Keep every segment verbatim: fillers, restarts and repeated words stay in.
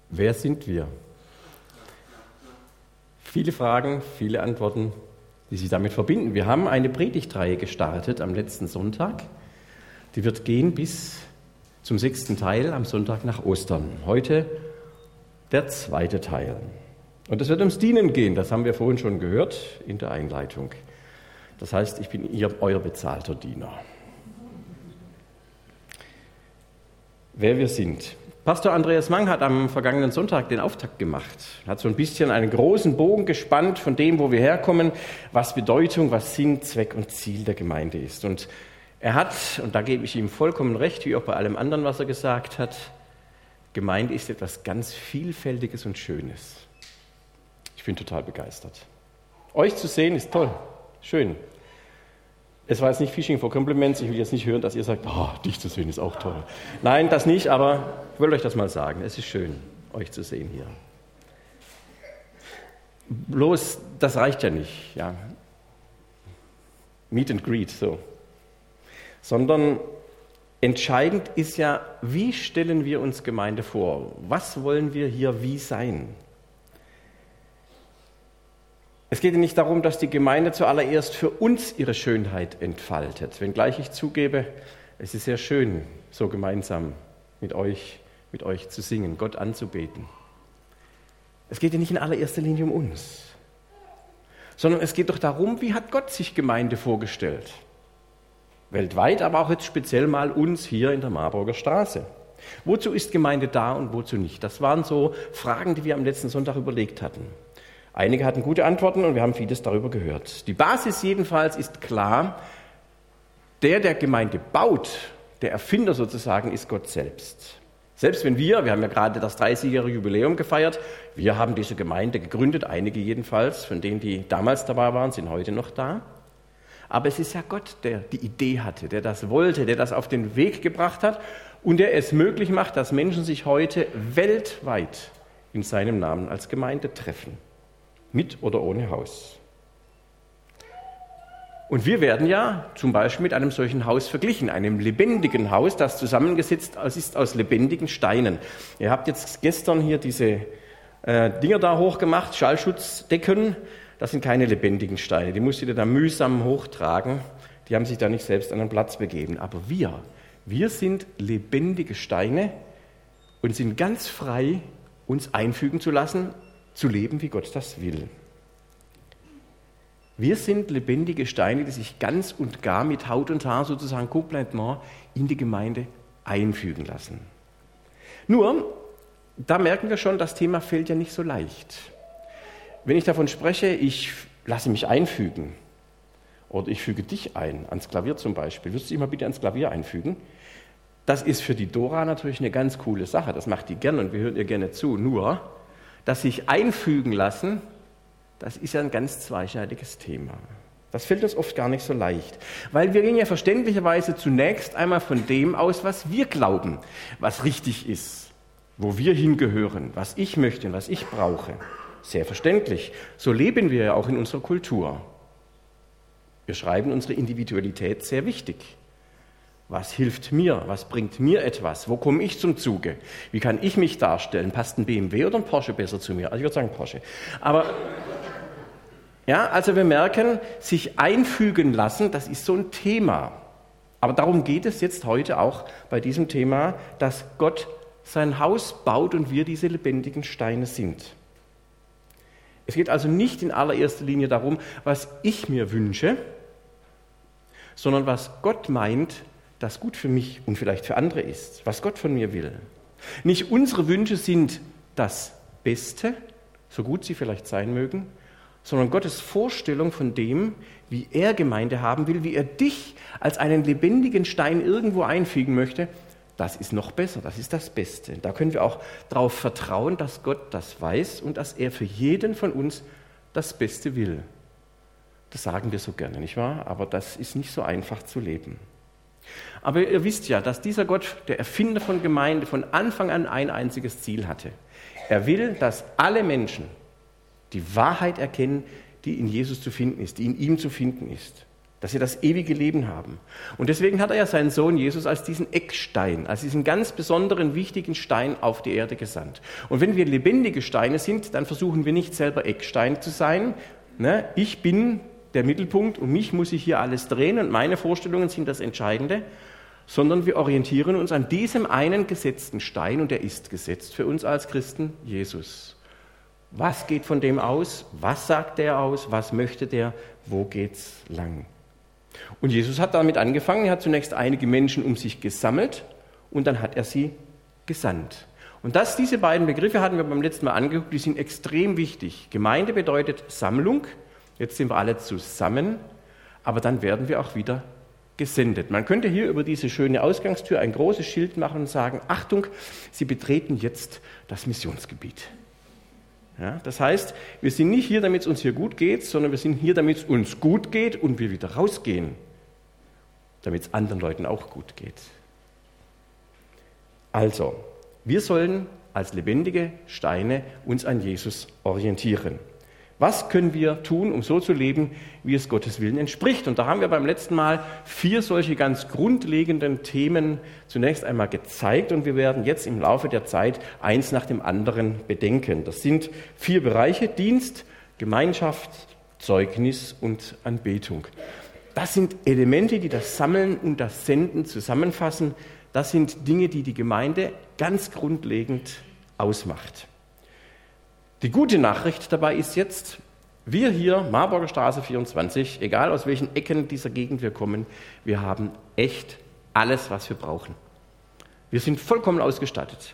Wer sind wir? Viele Fragen, viele Antworten, die sich damit verbinden. Wir haben eine Predigtreihe gestartet am letzten Sonntag. Die wird gehen bis zum sechsten Teil am Sonntag nach Ostern. Heute der zweite Teil. Und es wird ums Dienen gehen, das haben wir vorhin schon gehört in der Einleitung. Das heißt, ich bin ihr, euer bezahlter Diener. Wer wir sind. Pastor Andreas Mang hat am vergangenen Sonntag den Auftakt gemacht, hat so ein bisschen einen großen Bogen gespannt von dem, wo wir herkommen, was Bedeutung, was Sinn, Zweck und Ziel der Gemeinde ist. Und er hat, und da gebe ich ihm vollkommen recht, wie auch bei allem anderen, was er gesagt hat, Gemeinde ist etwas ganz Vielfältiges und Schönes. Ich bin total begeistert. Euch zu sehen ist toll, schön. Es war jetzt nicht Fishing for Compliments, ich will jetzt nicht hören, dass ihr sagt, oh, dich zu sehen ist auch toll. Nein, das nicht, aber ich will euch das mal sagen. Es ist schön, euch zu sehen hier. Bloß, das reicht ja nicht, ja. Meet and greet, so. Sondern entscheidend ist ja, wie stellen wir uns Gemeinde vor? Was wollen wir hier wie sein? Es geht ja nicht darum, dass die Gemeinde zuallererst für uns ihre Schönheit entfaltet, wenngleich ich zugebe, es ist sehr schön, so gemeinsam mit euch, mit euch zu singen, Gott anzubeten. Es geht ja nicht in allererster Linie um uns, sondern es geht doch darum, wie hat Gott sich Gemeinde vorgestellt? Weltweit, aber auch jetzt speziell mal uns hier in der Marburger Straße. Wozu ist Gemeinde da und wozu nicht? Das waren so Fragen, die wir am letzten Sonntag überlegt hatten. Einige hatten gute Antworten und wir haben vieles darüber gehört. Die Basis jedenfalls ist klar, der, der Gemeinde baut, der Erfinder sozusagen, ist Gott selbst. Selbst wenn wir, wir haben ja gerade das dreißigjährige Jubiläum gefeiert, wir haben diese Gemeinde gegründet, einige jedenfalls, von denen, die damals dabei waren, sind heute noch da. Aber es ist ja Gott, der die Idee hatte, der das wollte, der das auf den Weg gebracht hat und der es möglich macht, dass Menschen sich heute weltweit in seinem Namen als Gemeinde treffen. Mit oder ohne Haus. Und wir werden ja zum Beispiel mit einem solchen Haus verglichen, einem lebendigen Haus, das zusammengesetzt ist aus lebendigen Steinen. Ihr habt jetzt gestern hier diese äh, Dinger da hochgemacht, Schallschutzdecken, das sind keine lebendigen Steine, die musstet ihr da mühsam hochtragen, die haben sich da nicht selbst an den Platz begeben. Aber wir, wir sind lebendige Steine und sind ganz frei, uns einfügen zu lassen, zu leben, wie Gott das will. Wir sind lebendige Steine, die sich ganz und gar mit Haut und Haar sozusagen complètement in die Gemeinde einfügen lassen. Nur, da merken wir schon, das Thema fällt ja nicht so leicht. Wenn ich davon spreche, ich lasse mich einfügen oder ich füge dich ein, ans Klavier zum Beispiel, würdest du dich mal bitte ans Klavier einfügen? Das ist für die Dora natürlich eine ganz coole Sache, das macht die gerne und wir hören ihr gerne zu, nur das sich einfügen lassen, das ist ja ein ganz zweischneidiges Thema. Das fällt uns oft gar nicht so leicht, weil wir gehen ja verständlicherweise zunächst einmal von dem aus, was wir glauben, was richtig ist, wo wir hingehören, was ich möchte und was ich brauche. Sehr verständlich. So leben wir ja auch in unserer Kultur. Wir schreiben unsere Individualität sehr wichtig. Was hilft mir? Was bringt mir etwas? Wo komme ich zum Zuge? Wie kann ich mich darstellen? Passt ein B M W oder ein Porsche besser zu mir? Also ich würde sagen Porsche. Aber ja, also wir merken, sich einfügen lassen, das ist so ein Thema. Aber darum geht es jetzt heute auch bei diesem Thema, dass Gott sein Haus baut und wir diese lebendigen Steine sind. Es geht also nicht in allererster Linie darum, was ich mir wünsche, sondern was Gott meint, das gut für mich und vielleicht für andere ist, was Gott von mir will. Nicht unsere Wünsche sind das Beste, so gut sie vielleicht sein mögen, sondern Gottes Vorstellung von dem, wie er Gemeinde haben will, wie er dich als einen lebendigen Stein irgendwo einfügen möchte, das ist noch besser, das ist das Beste. Da können wir auch darauf vertrauen, dass Gott das weiß und dass er für jeden von uns das Beste will. Das sagen wir so gerne, nicht wahr? Aber das ist nicht so einfach zu leben. Aber ihr wisst ja, dass dieser Gott, der Erfinder von Gemeinde, von Anfang an ein einziges Ziel hatte. Er will, dass alle Menschen die Wahrheit erkennen, die in Jesus zu finden ist, die in ihm zu finden ist. dass sie das ewige Leben haben. Und deswegen hat er ja seinen Sohn Jesus als diesen Eckstein, als diesen ganz besonderen, wichtigen Stein auf die Erde gesandt. Und wenn wir lebendige Steine sind, dann versuchen wir nicht selber Eckstein zu sein. Ne? Ich bin der Mittelpunkt, um mich muss ich hier alles drehen und meine Vorstellungen sind das Entscheidende, sondern wir orientieren uns an diesem einen gesetzten Stein und der ist gesetzt für uns als Christen, Jesus. Was geht von dem aus? Was sagt der aus? Was möchte der? Wo geht's lang? Und Jesus hat damit angefangen, er hat zunächst einige Menschen um sich gesammelt und dann hat er sie gesandt. Und das, diese beiden Begriffe hatten wir beim letzten Mal angeguckt, die sind extrem wichtig. Gemeinde bedeutet Sammlung, jetzt sind wir alle zusammen, aber dann werden wir auch wieder gesendet. Man könnte hier über diese schöne Ausgangstür ein großes Schild machen und sagen, Achtung, Sie betreten jetzt das Missionsgebiet. Ja, das heißt, wir sind nicht hier, damit es uns hier gut geht, sondern wir sind hier, damit es uns gut geht und wir wieder rausgehen, damit es anderen Leuten auch gut geht. Also, wir sollen als lebendige Steine uns an Jesus orientieren. Was können wir tun, um so zu leben, wie es Gottes Willen entspricht? Und da haben wir beim letzten Mal vier solche ganz grundlegenden Themen zunächst einmal gezeigt und wir werden jetzt im Laufe der Zeit eins nach dem anderen bedenken. Das sind vier Bereiche: Dienst, Gemeinschaft, Zeugnis und Anbetung. Das sind Elemente, die das Sammeln und das Senden zusammenfassen. Das sind Dinge, die die Gemeinde ganz grundlegend ausmacht. Die gute Nachricht dabei ist jetzt, wir hier, Marburger Straße vierundzwanzig, egal aus welchen Ecken dieser Gegend wir kommen, wir haben echt alles, was wir brauchen. Wir sind vollkommen ausgestattet.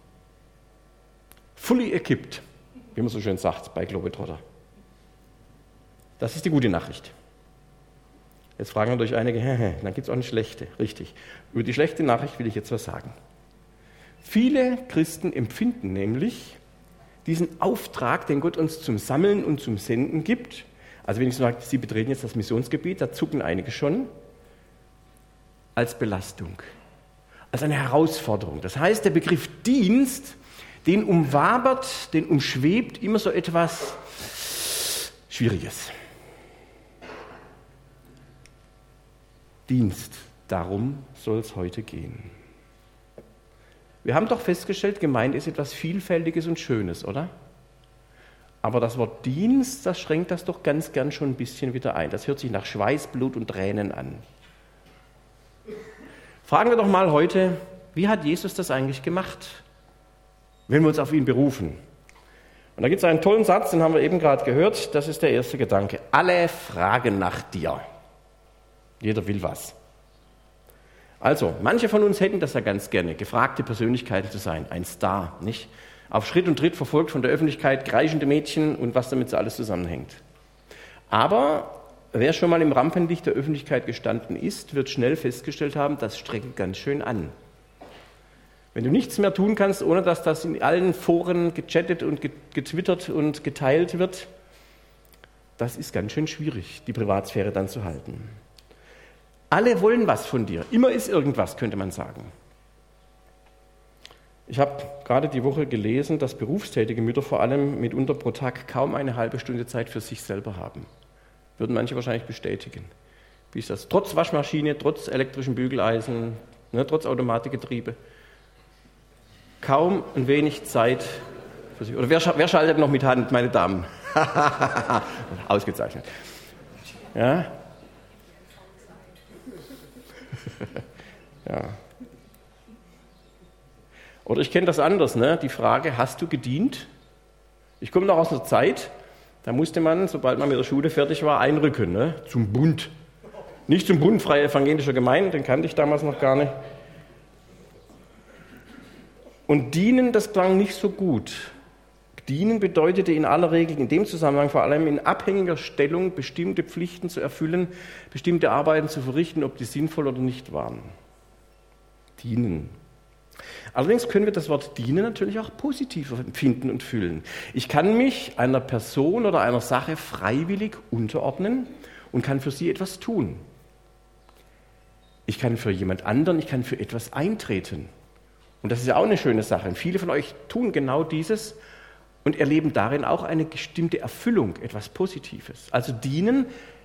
Fully equipped, wie man so schön sagt bei Globetrotter. Das ist die gute Nachricht. Jetzt fragen natürlich einige, dann gibt es auch eine schlechte. Richtig. Über die schlechte Nachricht will ich jetzt was sagen. Viele Christen empfinden nämlich diesen Auftrag, den Gott uns zum Sammeln und zum Senden gibt, also wenn ich sage, Sie betreten jetzt das Missionsgebiet, da zucken einige schon, als Belastung, als eine Herausforderung. Das heißt, der Begriff Dienst, den umwabert, den umschwebt immer so etwas Schwieriges. Dienst, darum soll es heute gehen. Wir haben doch festgestellt, Gemeinde ist etwas Vielfältiges und Schönes, oder? Aber das Wort Dienst, das schränkt das doch ganz gern schon ein bisschen wieder ein. Das hört sich nach Schweiß, Blut und Tränen an. Fragen wir doch mal heute, wie hat Jesus das eigentlich gemacht, wenn wir uns auf ihn berufen? Und da gibt es einen tollen Satz, den haben wir eben gerade gehört, das ist der erste Gedanke. Alle fragen nach dir. Jeder will was. Also, manche von uns hätten das ja ganz gerne, gefragte Persönlichkeiten zu sein, ein Star, nicht? Auf Schritt und Tritt verfolgt von der Öffentlichkeit, kreischende Mädchen und was damit so alles zusammenhängt. Aber wer schon mal im Rampenlicht der Öffentlichkeit gestanden ist, wird schnell festgestellt haben, das strengt ganz schön an. Wenn du nichts mehr tun kannst, ohne dass das in allen Foren gechattet und getwittert und geteilt wird, das ist ganz schön schwierig, die Privatsphäre dann zu halten. Alle wollen was von dir. Immer ist irgendwas, könnte man sagen. Ich habe gerade die Woche gelesen, dass berufstätige Mütter vor allem mitunter pro Tag kaum eine halbe Stunde Zeit für sich selber haben. Würden manche wahrscheinlich bestätigen. Wie ist das? Trotz Waschmaschine, trotz elektrischen Bügeleisen, ne, trotz Automatikgetriebe. Kaum ein wenig Zeit für sich. Oder wer, wer schaltet noch mit Hand, meine Damen? Ausgezeichnet. Ja. Ja. Oder ich kenne das anders, ne? Die Frage, hast du gedient? Ich komme noch aus einer Zeit, da musste man, sobald man mit der Schule fertig war, einrücken, ne? Zum Bund. Nicht zum Bund Freie Evangelischer Gemeinde, den kannte ich damals noch gar nicht. Und dienen, das klang nicht so gut. Dienen bedeutete in aller Regel in dem Zusammenhang vor allem in abhängiger Stellung bestimmte Pflichten zu erfüllen, bestimmte Arbeiten zu verrichten, ob die sinnvoll oder nicht waren. Dienen. Allerdings können wir das Wort dienen natürlich auch positiv empfinden und fühlen. Ich kann mich einer Person oder einer Sache freiwillig unterordnen und kann für sie etwas tun. Ich kann für jemand anderen, ich kann für etwas eintreten. Und das ist ja auch eine schöne Sache. Und viele von euch tun genau dieses und erleben darin auch eine bestimmte Erfüllung, etwas Positives. Also dienen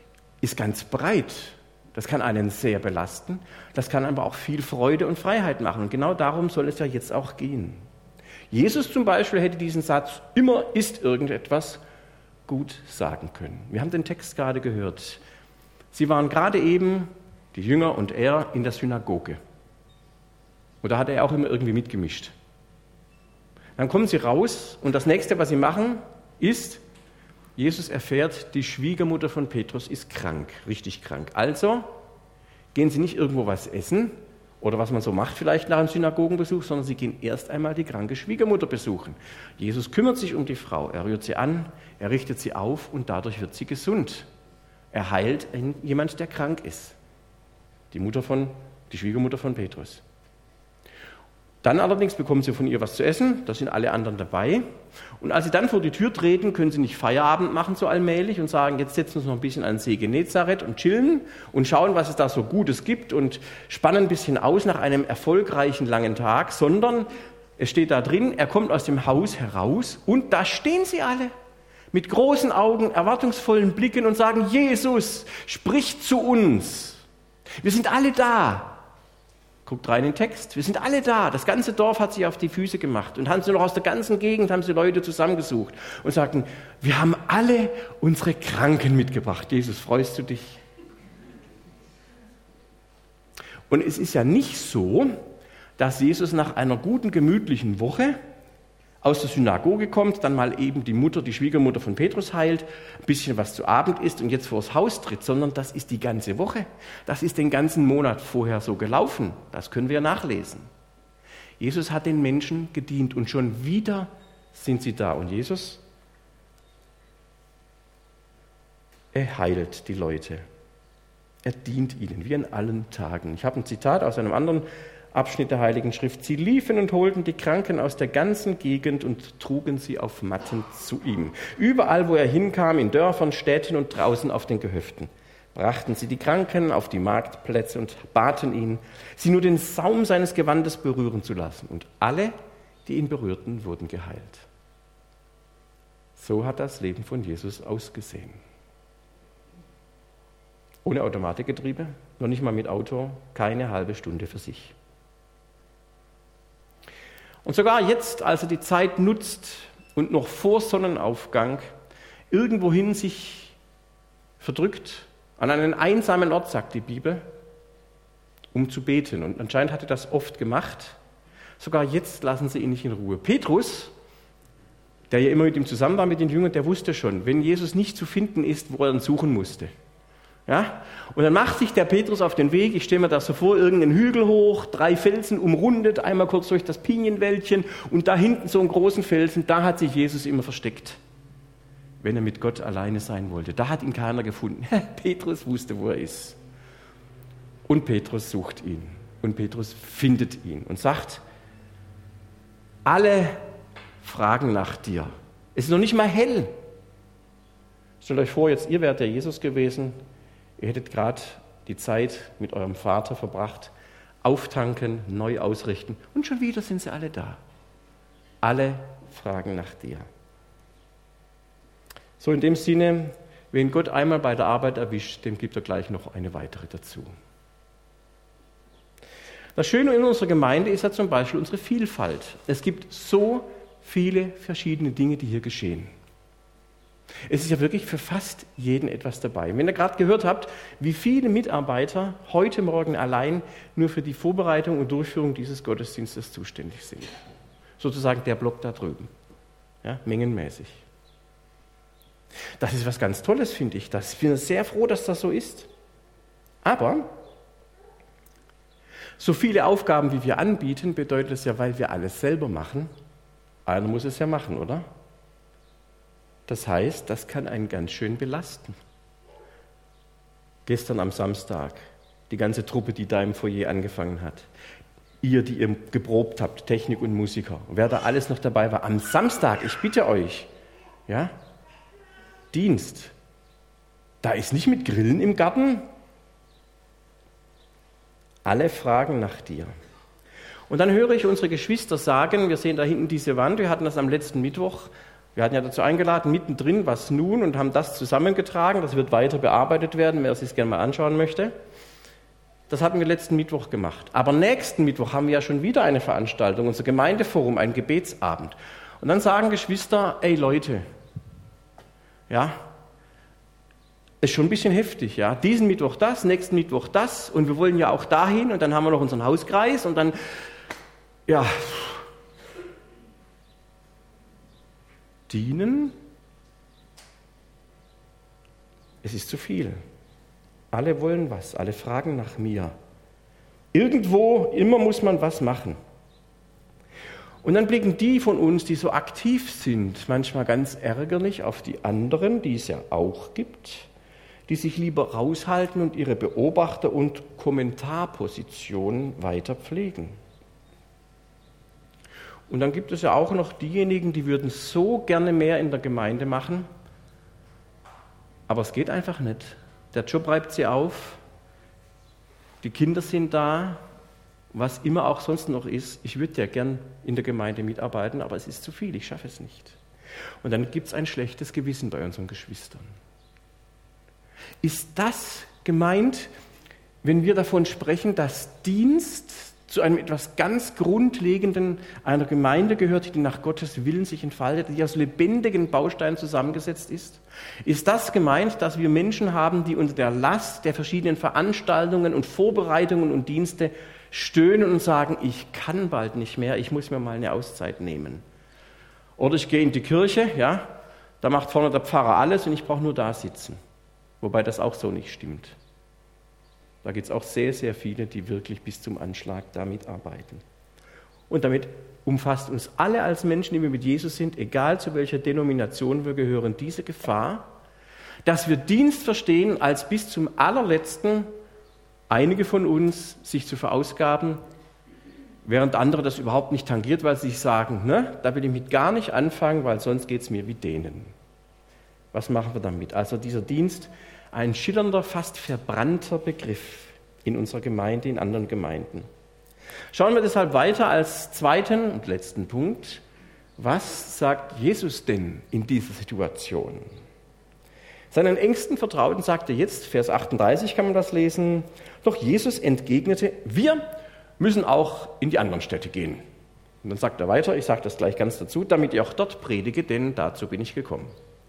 ist ganz breit. Das kann einen sehr belasten, das kann aber auch viel Freude und Freiheit machen. Und genau darum soll es ja jetzt auch gehen. Jesus zum Beispiel hätte diesen Satz, immer ist irgendetwas, gut sagen können. Wir haben den Text gerade gehört. Sie waren gerade eben, die Jünger und er, in der Synagoge. Und da hat er auch immer irgendwie mitgemischt. Dann kommen sie raus und das nächste, was sie machen, ist, Jesus erfährt, die Schwiegermutter von Petrus ist krank, richtig krank. Also gehen sie nicht irgendwo was essen oder was man so macht vielleicht nach einem Synagogenbesuch, sondern sie gehen erst einmal die kranke Schwiegermutter besuchen. Jesus kümmert sich um die Frau, er rührt sie an, er richtet sie auf und dadurch wird sie gesund. Er heilt jemand, der krank ist. Die Mutter von, die Schwiegermutter von Petrus. Dann allerdings bekommen sie von ihr was zu essen, da sind alle anderen dabei. Und als sie dann vor die Tür treten, können sie nicht Feierabend machen so allmählich und sagen, jetzt setzen wir uns noch ein bisschen an den See Genezareth und chillen und schauen, was es da so Gutes gibt und spannen ein bisschen aus nach einem erfolgreichen langen Tag, sondern es steht da drin, er kommt aus dem Haus heraus und da stehen sie alle mit großen Augen, erwartungsvollen Blicken und sagen, Jesus, sprich zu uns. Wir sind alle da. Guckt rein in den Text. Wir sind alle da. Das ganze Dorf hat sich auf die Füße gemacht. Und haben sie noch aus der ganzen Gegend, haben sie Leute zusammengesucht und sagten, wir haben alle unsere Kranken mitgebracht. Jesus, freust du dich? Und es ist ja nicht so, dass Jesus nach einer guten, gemütlichen Woche aus der Synagoge kommt, dann mal eben die Mutter, die Schwiegermutter von Petrus heilt, ein bisschen was zu Abend isst und jetzt vors Haus tritt, sondern das ist die ganze Woche. Das ist den ganzen Monat vorher so gelaufen. Das können wir nachlesen. Jesus hat den Menschen gedient und schon wieder sind sie da. Und Jesus, er heilt die Leute. Er dient ihnen, wie an allen Tagen. Ich habe ein Zitat aus einem anderen Abschnitt der Heiligen Schrift. Sie liefen und holten die Kranken aus der ganzen Gegend und trugen sie auf Matten zu ihm. Überall, wo er hinkam, in Dörfern, Städten und draußen auf den Gehöften, brachten sie die Kranken auf die Marktplätze und baten ihn, sie nur den Saum seines Gewandes berühren zu lassen. Und alle, die ihn berührten, wurden geheilt. So hat das Leben von Jesus ausgesehen. Ohne Automatikgetriebe, noch nicht mal mit Auto, keine halbe Stunde für sich. Und sogar jetzt, als er die Zeit nutzt und noch vor Sonnenaufgang irgendwohin sich verdrückt, an einen einsamen Ort, sagt die Bibel, um zu beten. Und anscheinend hat er das oft gemacht. Sogar jetzt lassen sie ihn nicht in Ruhe. Petrus, der ja immer mit ihm zusammen war, mit den Jüngern, der wusste schon, wenn Jesus nicht zu finden ist, wo er ihn suchen musste. Ja? Und dann macht sich der Petrus auf den Weg, ich stelle mir das so vor, irgendeinen Hügel hoch, drei Felsen umrundet, einmal kurz durch das Pinienwäldchen und da hinten so einen großen Felsen, da hat sich Jesus immer versteckt, wenn er mit Gott alleine sein wollte. Da hat ihn keiner gefunden. Petrus wusste, wo er ist. Und Petrus sucht ihn. Und Petrus findet ihn und sagt, alle fragen nach dir. Es ist noch nicht mal hell. Stellt euch vor, jetzt ihr wärt der Jesus gewesen, ihr hättet gerade die Zeit mit eurem Vater verbracht, auftanken, neu ausrichten und schon wieder sind sie alle da. Alle fragen nach dir. So in dem Sinne, wen Gott einmal bei der Arbeit erwischt, dem gibt er gleich noch eine weitere dazu. Das Schöne in unserer Gemeinde ist ja zum Beispiel unsere Vielfalt. Es gibt so viele verschiedene Dinge, die hier geschehen. Es ist ja wirklich für fast jeden etwas dabei. Wenn ihr gerade gehört habt, wie viele Mitarbeiter heute Morgen allein nur für die Vorbereitung und Durchführung dieses Gottesdienstes zuständig sind. Sozusagen der Block da drüben. Ja, mengenmäßig. Das ist was ganz Tolles, finde ich. Ich bin sehr froh, dass das so ist. Aber so viele Aufgaben, wie wir anbieten, bedeutet es ja, weil wir alles selber machen, einer muss es ja machen, oder? Das heißt, das kann einen ganz schön belasten. Gestern am Samstag, die ganze Truppe, die da im Foyer angefangen hat, ihr, die ihr geprobt habt, Technik und Musiker, wer da alles noch dabei war, am Samstag, ich bitte euch, ja, Dienst, da ist nicht mit Grillen im Garten. Alle fragen nach dir. Und dann höre ich unsere Geschwister sagen, wir sehen da hinten diese Wand, wir hatten das am letzten Mittwoch, Wir hatten ja dazu eingeladen, mittendrin, was nun, und haben das zusammengetragen. Das wird weiter bearbeitet werden, wer es sich gerne mal anschauen möchte. Das hatten wir letzten Mittwoch gemacht. Aber nächsten Mittwoch haben wir ja schon wieder eine Veranstaltung, unser Gemeindeforum, einen Gebetsabend. Und dann sagen Geschwister, ey Leute, ja, ist schon ein bisschen heftig, ja. Diesen Mittwoch das, nächsten Mittwoch das, und wir wollen ja auch dahin, und dann haben wir noch unseren Hauskreis, und dann, ja, dienen, es ist zu viel. Alle wollen was, alle fragen nach mir. Irgendwo, immer muss man was machen. Und dann blicken die von uns, die so aktiv sind, manchmal ganz ärgerlich auf die anderen, die es ja auch gibt, die sich lieber raushalten und ihre Beobachter- und Kommentarposition weiter pflegen. Und dann gibt es ja auch noch diejenigen, die würden so gerne mehr in der Gemeinde machen, aber es geht einfach nicht. Der Job reibt sie auf, die Kinder sind da, was immer auch sonst noch ist. Ich würde ja gern in der Gemeinde mitarbeiten, aber es ist zu viel, ich schaffe es nicht. Und dann gibt es ein schlechtes Gewissen bei unseren Geschwistern. Ist das gemeint, wenn wir davon sprechen, dass Dienst zu einem etwas ganz Grundlegenden einer Gemeinde gehört, die nach Gottes Willen sich entfaltet, die aus lebendigen Bausteinen zusammengesetzt ist? Ist das gemeint, dass wir Menschen haben, die unter der Last der verschiedenen Veranstaltungen und Vorbereitungen und Dienste stöhnen und sagen, ich kann bald nicht mehr, ich muss mir mal eine Auszeit nehmen? Oder ich gehe in die Kirche, ja, da macht vorne der Pfarrer alles und ich brauche nur da sitzen. Wobei das auch so nicht stimmt. Da gibt es auch sehr, sehr viele, die wirklich bis zum Anschlag damit arbeiten. Und damit umfasst uns alle als Menschen, die wir mit Jesus sind, egal zu welcher Denomination wir gehören, diese Gefahr, dass wir Dienst verstehen, als bis zum allerletzten einige von uns sich zu verausgaben, während andere das überhaupt nicht tangiert, weil sie sich sagen, ne, da will ich mit gar nicht anfangen, weil sonst geht es mir wie denen. Was machen wir damit? Also dieser Dienst, ein schillernder, fast verbrannter Begriff in unserer Gemeinde, in anderen Gemeinden. Schauen wir deshalb weiter als zweiten und letzten Punkt. Was sagt Jesus denn in dieser Situation? Seinen engsten Vertrauten sagte jetzt, Vers achtunddreißig kann man das lesen, doch Jesus entgegnete, wir müssen auch in die anderen Städte gehen. Und dann sagt er weiter, ich sage das gleich ganz dazu, damit ich auch dort predige, denn dazu bin ich gekommen.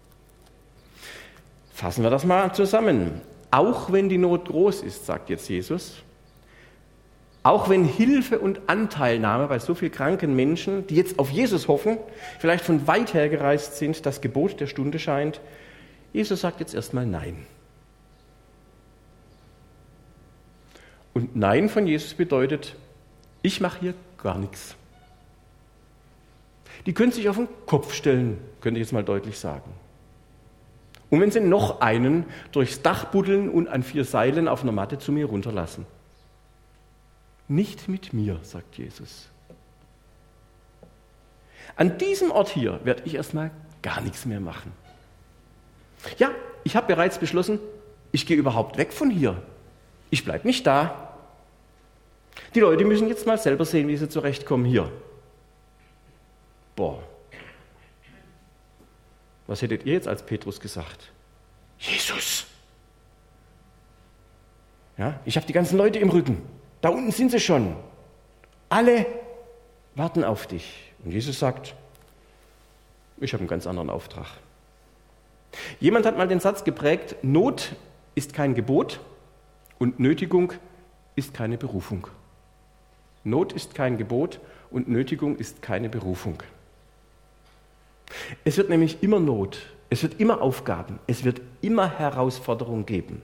Fassen wir das mal zusammen. Auch wenn die Not groß ist, sagt jetzt Jesus, auch wenn Hilfe und Anteilnahme bei so vielen kranken Menschen, die jetzt auf Jesus hoffen, vielleicht von weit her gereist sind, das Gebot der Stunde scheint, Jesus sagt jetzt erstmal Nein. Und Nein von Jesus bedeutet, ich mache hier gar nichts. Die können sich auf den Kopf stellen, könnte ich jetzt mal deutlich sagen. Und wenn sie noch einen durchs Dach buddeln und an vier Seilen auf einer Matte zu mir runterlassen. Nicht mit mir, sagt Jesus. An diesem Ort hier werde ich erstmal gar nichts mehr machen. Ja, ich habe bereits beschlossen, ich gehe überhaupt weg von hier. Ich bleibe nicht da. Die Leute müssen jetzt mal selber sehen, wie sie zurechtkommen hier. Boah. Was hättet ihr jetzt als Petrus gesagt? Jesus! Ja, ich habe die ganzen Leute im Rücken. Da unten sind sie schon. Alle warten auf dich. Und Jesus sagt, ich habe einen ganz anderen Auftrag. Jemand hat mal den Satz geprägt, Not ist kein Gebot und Nötigung ist keine Berufung. Not ist kein Gebot und Nötigung ist keine Berufung. Es wird nämlich immer Not, es wird immer Aufgaben, es wird immer Herausforderungen geben.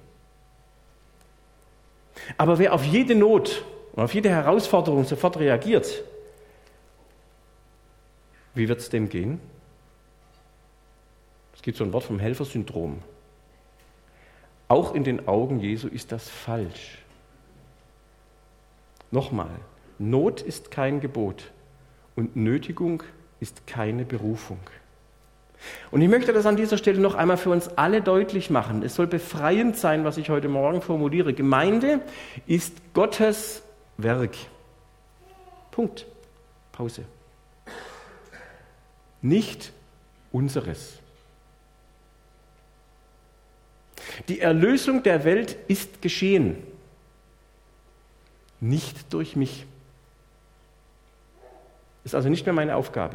Aber wer auf jede Not und auf jede Herausforderung sofort reagiert, wie wird es dem gehen? Es gibt so ein Wort vom Helfersyndrom. Auch in den Augen Jesu ist das falsch. Nochmal, Not ist kein Gebot und Nötigung ist keine Berufung. Und ich möchte das an dieser Stelle noch einmal für uns alle deutlich machen. Es soll befreiend sein, was ich heute Morgen formuliere. Gemeinde ist Gottes Werk. Punkt. Pause. Nicht unseres. Die Erlösung der Welt ist geschehen, nicht durch mich. Ist also nicht mehr meine Aufgabe.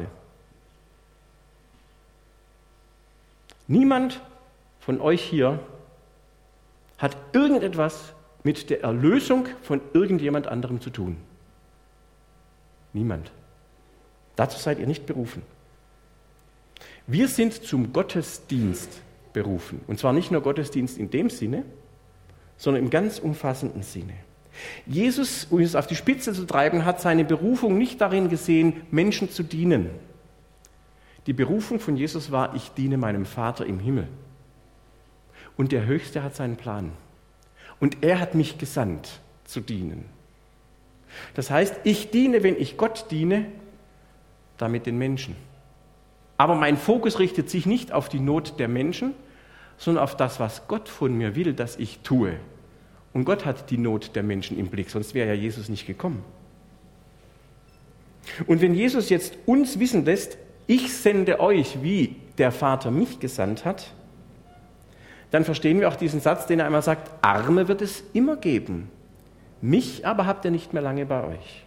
Niemand von euch hier hat irgendetwas mit der Erlösung von irgendjemand anderem zu tun. Niemand. Dazu seid ihr nicht berufen. Wir sind zum Gottesdienst berufen. Und zwar nicht nur Gottesdienst in dem Sinne, sondern im ganz umfassenden Sinne. Jesus, um es auf die Spitze zu treiben, hat seine Berufung nicht darin gesehen, Menschen zu dienen. Die Berufung von Jesus war, ich diene meinem Vater im Himmel. Und der Höchste hat seinen Plan. Und er hat mich gesandt, zu dienen. Das heißt, ich diene, wenn ich Gott diene, damit den Menschen. Aber mein Fokus richtet sich nicht auf die Not der Menschen, sondern auf das, was Gott von mir will, dass ich tue. Und Gott hat die Not der Menschen im Blick, sonst wäre ja Jesus nicht gekommen. Und wenn Jesus jetzt uns wissen lässt, ich sende euch, wie der Vater mich gesandt hat, dann verstehen wir auch diesen Satz, den er einmal sagt, Arme wird es immer geben, mich aber habt ihr nicht mehr lange bei euch.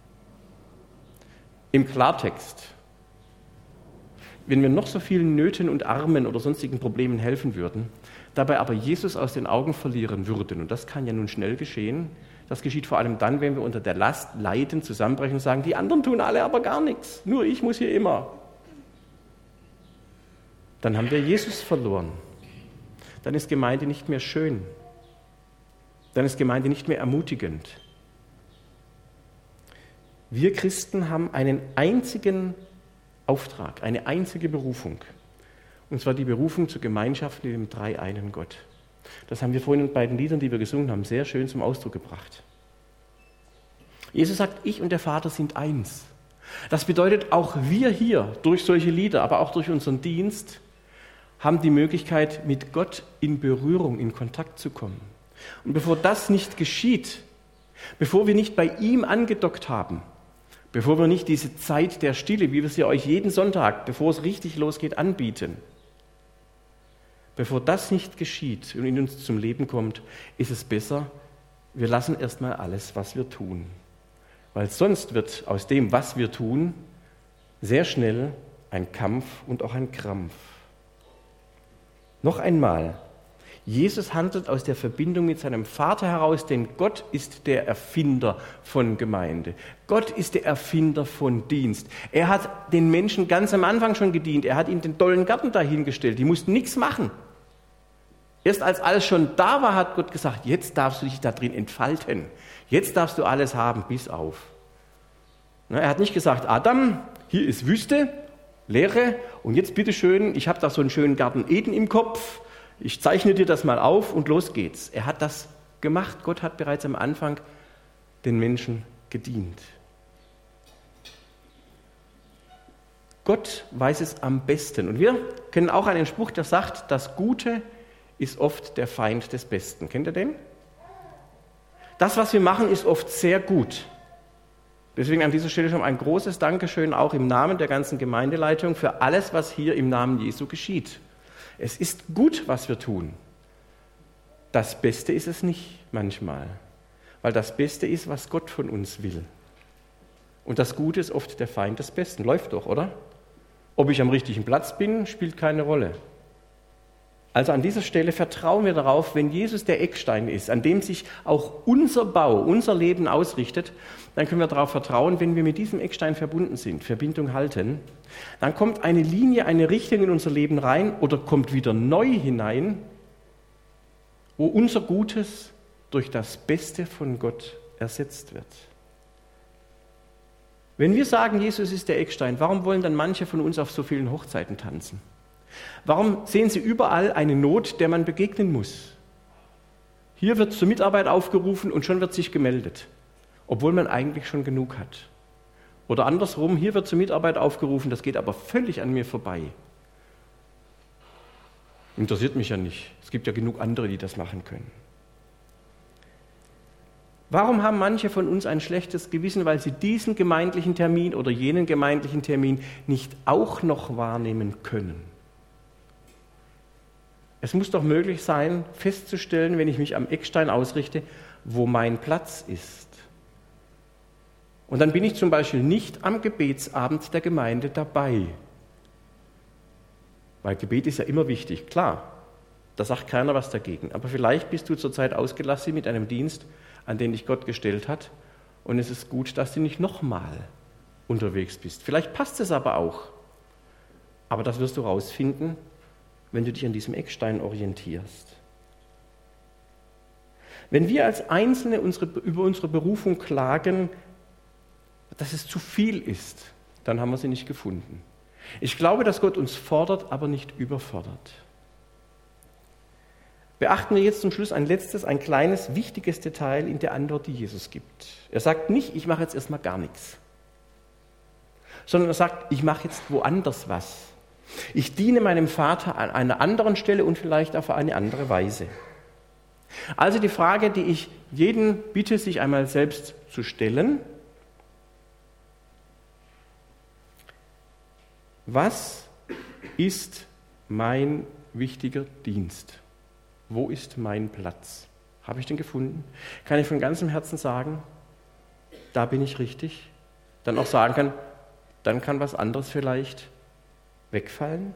Im Klartext, wenn wir noch so vielen Nöten und Armen oder sonstigen Problemen helfen würden, dabei aber Jesus aus den Augen verlieren würden, und das kann ja nun schnell geschehen, das geschieht vor allem dann, wenn wir unter der Last leiden, zusammenbrechen und sagen, die anderen tun alle aber gar nichts, nur ich muss hier immer. Dann haben wir Jesus verloren. Dann ist Gemeinde nicht mehr schön. Dann ist Gemeinde nicht mehr ermutigend. Wir Christen haben einen einzigen Auftrag, eine einzige Berufung. Und zwar die Berufung zur Gemeinschaft mit dem dreieinen Gott. Das haben wir vorhin in beiden Liedern, die wir gesungen haben, sehr schön zum Ausdruck gebracht. Jesus sagt, ich und der Vater sind eins. Das bedeutet, auch wir hier durch solche Lieder, aber auch durch unseren Dienst, haben die Möglichkeit, mit Gott in Berührung, in Kontakt zu kommen. Und bevor das nicht geschieht, bevor wir nicht bei ihm angedockt haben, bevor wir nicht diese Zeit der Stille, wie wir sie euch jeden Sonntag, bevor es richtig losgeht, anbieten, bevor das nicht geschieht und in uns zum Leben kommt, ist es besser, wir lassen erstmal alles, was wir tun. Weil sonst wird aus dem, was wir tun, sehr schnell ein Kampf und auch ein Krampf. Noch einmal, Jesus handelt aus der Verbindung mit seinem Vater heraus, denn Gott ist der Erfinder von Gemeinde. Gott ist der Erfinder von Dienst. Er hat den Menschen ganz am Anfang schon gedient. Er hat ihnen den tollen Garten dahingestellt. Die mussten nichts machen. Erst als alles schon da war, hat Gott gesagt, jetzt darfst du dich da drin entfalten. Jetzt darfst du alles haben, bis auf. Er hat nicht gesagt, Adam, hier ist Wüste, Leere, und jetzt bitteschön, ich habe da so einen schönen Garten Eden im Kopf, ich zeichne dir das mal auf und los geht's. Er hat das gemacht. Gott hat bereits am Anfang den Menschen gedient. Gott weiß es am besten. Und wir kennen auch einen Spruch, der sagt, das Gute ist oft der Feind des Besten. Kennt ihr den? Das, was wir machen, ist oft sehr gut. Deswegen an dieser Stelle schon ein großes Dankeschön auch im Namen der ganzen Gemeindeleitung für alles, was hier im Namen Jesu geschieht. Es ist gut, was wir tun. Das Beste ist es nicht manchmal, weil das Beste ist, was Gott von uns will. Und das Gute ist oft der Feind des Besten. Läuft doch, oder? Ob ich am richtigen Platz bin, spielt keine Rolle. Also an dieser Stelle vertrauen wir darauf, wenn Jesus der Eckstein ist, an dem sich auch unser Bau, unser Leben ausrichtet, dann können wir darauf vertrauen, wenn wir mit diesem Eckstein verbunden sind, Verbindung halten, dann kommt eine Linie, eine Richtung in unser Leben rein oder kommt wieder neu hinein, wo unser Gutes durch das Beste von Gott ersetzt wird. Wenn wir sagen, Jesus ist der Eckstein, warum wollen dann manche von uns auf so vielen Hochzeiten tanzen? Warum sehen Sie überall eine Not, der man begegnen muss? Hier wird zur Mitarbeit aufgerufen und schon wird sich gemeldet, obwohl man eigentlich schon genug hat. Oder andersrum, hier wird zur Mitarbeit aufgerufen, das geht aber völlig an mir vorbei. Interessiert mich ja nicht. Es gibt ja genug andere, die das machen können. Warum haben manche von uns ein schlechtes Gewissen, weil sie diesen gemeindlichen Termin oder jenen gemeindlichen Termin nicht auch noch wahrnehmen können? Es muss doch möglich sein, festzustellen, wenn ich mich am Eckstein ausrichte, wo mein Platz ist. Und dann bin ich zum Beispiel nicht am Gebetsabend der Gemeinde dabei. Weil Gebet ist ja immer wichtig, klar. Da sagt keiner was dagegen. Aber vielleicht bist du zurzeit ausgelastet mit einem Dienst, an den dich Gott gestellt hat. Und es ist gut, dass du nicht nochmal unterwegs bist. Vielleicht passt es aber auch. Aber das wirst du rausfinden, wenn du dich an diesem Eckstein orientierst. Wenn wir als Einzelne unsere, über unsere Berufung klagen, dass es zu viel ist, dann haben wir sie nicht gefunden. Ich glaube, dass Gott uns fordert, aber nicht überfordert. Beachten wir jetzt zum Schluss ein letztes, ein kleines, wichtiges Detail in der Antwort, die Jesus gibt. Er sagt nicht, ich mache jetzt erstmal gar nichts, sondern er sagt, ich mache jetzt woanders was. Ich diene meinem Vater an einer anderen Stelle und vielleicht auf eine andere Weise. Also die Frage, die ich jeden bitte, sich einmal selbst zu stellen: Was ist mein wichtiger Dienst? Wo ist mein Platz? Habe ich den gefunden? Kann ich von ganzem Herzen sagen, da bin ich richtig? Dann auch sagen kann, dann kann was anderes vielleicht wegfallen?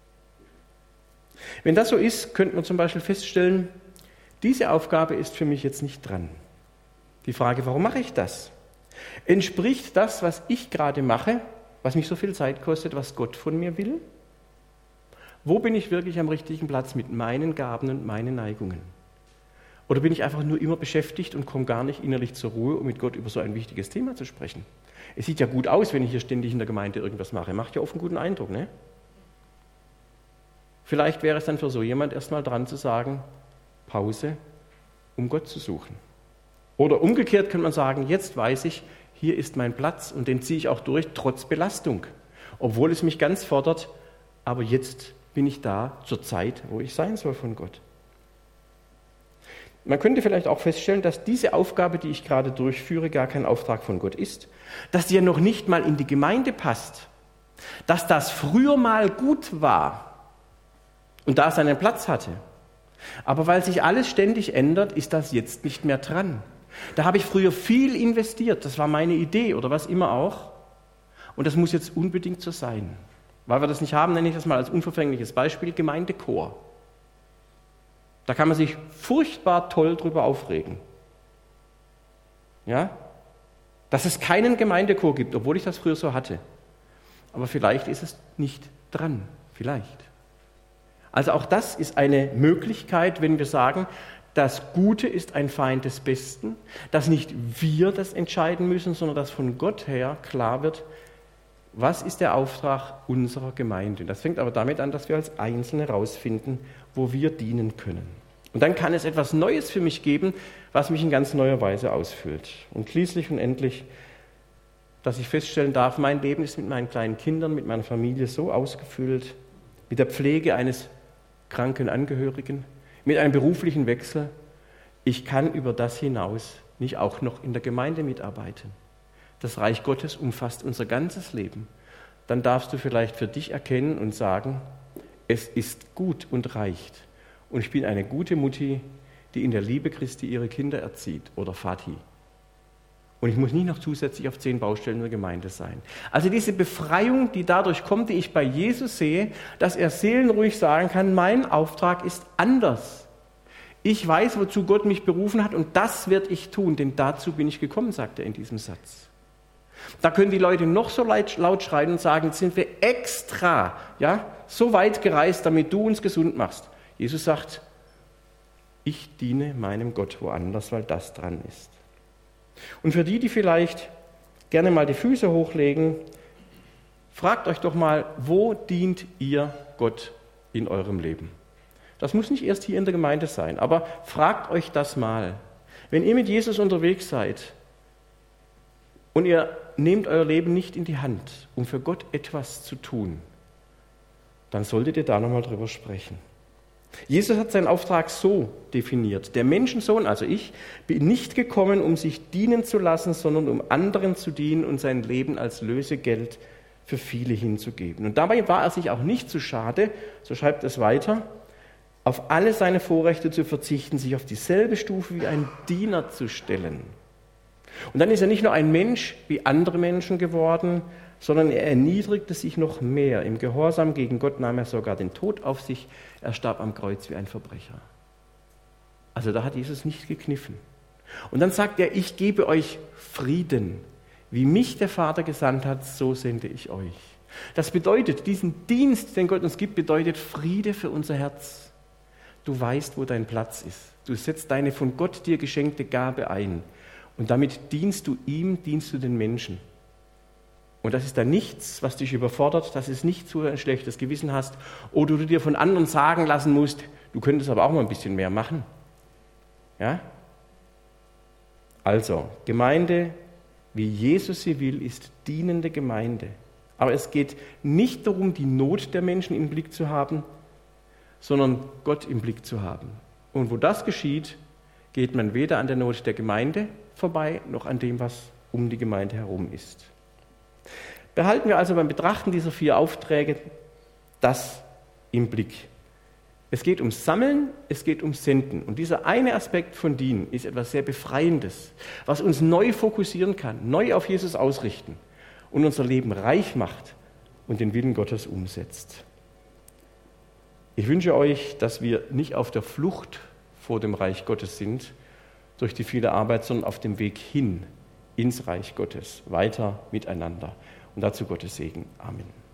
Wenn das so ist, könnte man zum Beispiel feststellen, diese Aufgabe ist für mich jetzt nicht dran. Die Frage, warum mache ich das? Entspricht das, was ich gerade mache, was mich so viel Zeit kostet, was Gott von mir will? Wo bin ich wirklich am richtigen Platz mit meinen Gaben und meinen Neigungen? Oder bin ich einfach nur immer beschäftigt und komme gar nicht innerlich zur Ruhe, um mit Gott über so ein wichtiges Thema zu sprechen? Es sieht ja gut aus, wenn ich hier ständig in der Gemeinde irgendwas mache. Macht ja oft einen guten Eindruck, ne? Vielleicht wäre es dann für so jemand erstmal dran zu sagen, Pause, um Gott zu suchen. Oder umgekehrt könnte man sagen, jetzt weiß ich, hier ist mein Platz und den ziehe ich auch durch, trotz Belastung. Obwohl es mich ganz fordert, aber jetzt bin ich da zur Zeit, wo ich sein soll von Gott. Man könnte vielleicht auch feststellen, dass diese Aufgabe, die ich gerade durchführe, gar kein Auftrag von Gott ist, dass die ja noch nicht mal in die Gemeinde passt, dass das früher mal gut war und da seinen Platz hatte. Aber weil sich alles ständig ändert, ist das jetzt nicht mehr dran. Da habe ich früher viel investiert, das war meine Idee oder was immer auch, und das muss jetzt unbedingt so sein. Weil wir das nicht haben, nenne ich das mal als unverfängliches Beispiel, Gemeindechor. Da kann man sich furchtbar toll drüber aufregen. Ja? Dass es keinen Gemeindechor gibt, obwohl ich das früher so hatte. Aber vielleicht ist es nicht dran, vielleicht. Also auch das ist eine Möglichkeit, wenn wir sagen, das Gute ist ein Feind des Besten, dass nicht wir das entscheiden müssen, sondern dass von Gott her klar wird, was ist der Auftrag unserer Gemeinde. Das fängt aber damit an, dass wir als Einzelne herausfinden, wo wir dienen können. Und dann kann es etwas Neues für mich geben, was mich in ganz neuer Weise ausfüllt. Und schließlich und endlich, dass ich feststellen darf, mein Leben ist mit meinen kleinen Kindern, mit meiner Familie so ausgefüllt, mit der Pflege eines kranken Angehörigen, mit einem beruflichen Wechsel. Ich kann über das hinaus nicht auch noch in der Gemeinde mitarbeiten. Das Reich Gottes umfasst unser ganzes Leben. Dann darfst du vielleicht für dich erkennen und sagen, es ist gut und reicht. Und ich bin eine gute Mutti, die in der Liebe Christi ihre Kinder erzieht, oder Vati. Und ich muss nicht noch zusätzlich auf zehn Baustellen in der Gemeinde sein. Also diese Befreiung, die dadurch kommt, die ich bei Jesus sehe, dass er seelenruhig sagen kann, mein Auftrag ist anders. Ich weiß, wozu Gott mich berufen hat, und das werde ich tun, denn dazu bin ich gekommen, sagt er in diesem Satz. Da können die Leute noch so laut schreien und sagen, jetzt sind wir extra ja, so weit gereist, damit du uns gesund machst. Jesus sagt, ich diene meinem Gott woanders, weil das dran ist. Und für die, die vielleicht gerne mal die Füße hochlegen, fragt euch doch mal, wo dient ihr Gott in eurem Leben? Das muss nicht erst hier in der Gemeinde sein, aber fragt euch das mal. Wenn ihr mit Jesus unterwegs seid und ihr nehmt euer Leben nicht in die Hand, um für Gott etwas zu tun, dann solltet ihr da nochmal drüber sprechen. Jesus hat seinen Auftrag so definiert: Der Menschensohn, also ich, bin nicht gekommen, um sich dienen zu lassen, sondern um anderen zu dienen und sein Leben als Lösegeld für viele hinzugeben. Und dabei war er sich auch nicht zu schade, so schreibt es weiter, auf alle seine Vorrechte zu verzichten, sich auf dieselbe Stufe wie ein Diener zu stellen. Und dann ist er nicht nur ein Mensch wie andere Menschen geworden, sondern er erniedrigte sich noch mehr. Im Gehorsam gegen Gott nahm er sogar den Tod auf sich. Er starb am Kreuz wie ein Verbrecher. Also da hat Jesus nicht gekniffen. Und dann sagt er, ich gebe euch Frieden. Wie mich der Vater gesandt hat, so sende ich euch. Das bedeutet, diesen Dienst, den Gott uns gibt, bedeutet Friede für unser Herz. Du weißt, wo dein Platz ist. Du setzt deine von Gott dir geschenkte Gabe ein. Und damit dienst du ihm, dienst du den Menschen. Und das ist dann nichts, was dich überfordert, das ist nicht so ein schlechtes Gewissen hast oder du dir von anderen sagen lassen musst, du könntest aber auch mal ein bisschen mehr machen. Ja? Also, Gemeinde, wie Jesus sie will, ist dienende Gemeinde. Aber es geht nicht darum, die Not der Menschen im Blick zu haben, sondern Gott im Blick zu haben. Und wo das geschieht, geht man weder an der Not der Gemeinde vorbei, noch an dem, was um die Gemeinde herum ist. Behalten wir also beim Betrachten dieser vier Aufträge das im Blick. Es geht ums Sammeln, es geht ums Senden. Und dieser eine Aspekt von Dienen ist etwas sehr Befreiendes, was uns neu fokussieren kann, neu auf Jesus ausrichten und unser Leben reich macht und den Willen Gottes umsetzt. Ich wünsche euch, dass wir nicht auf der Flucht vor dem Reich Gottes sind, durch die viele Arbeit, sondern auf dem Weg hin ins Reich Gottes, weiter miteinander. Und dazu Gottes Segen. Amen.